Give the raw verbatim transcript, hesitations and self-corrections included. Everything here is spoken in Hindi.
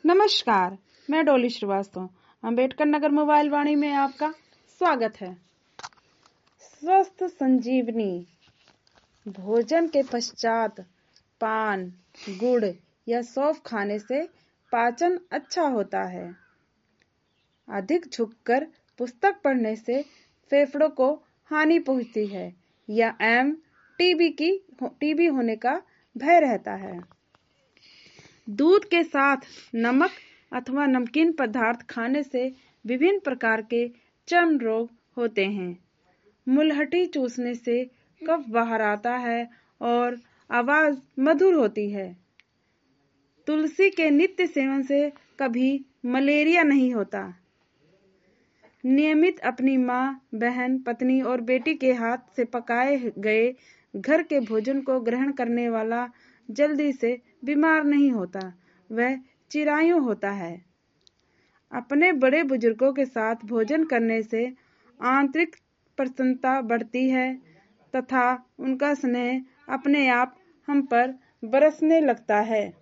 नमस्कार, मैं डोली श्रीवास्तव। अंबेडकर नगर मोबाइल वाणी में आपका स्वागत है। स्वस्थ संजीवनी। भोजन के पश्चात पान, गुड़ या सौंफ खाने से पाचन अच्छा होता है। अधिक झुककर पुस्तक पढ़ने से फेफड़ों को हानि पहुंचती है या एम टीबी की टीबी होने का भय रहता है। दूध के साथ नमक अथवा नमकीन पदार्थ खाने से विभिन्न प्रकार के चर्म रोग होते हैं। मुलहटी चूसने से कफ बाहर आता है और आवाज मधुर होती है। तुलसी के नित्य सेवन से कभी मलेरिया नहीं होता। नियमित अपनी माँ, बहन, पत्नी और बेटी के हाथ से पकाए गए घर के भोजन को ग्रहण करने वाला जल्दी से बीमार नहीं होता, वह चिरायु होता है। अपने बड़े बुजुर्गों के साथ भोजन करने से आंतरिक प्रसन्नता बढ़ती है तथा उनका स्नेह अपने आप हम पर बरसने लगता है।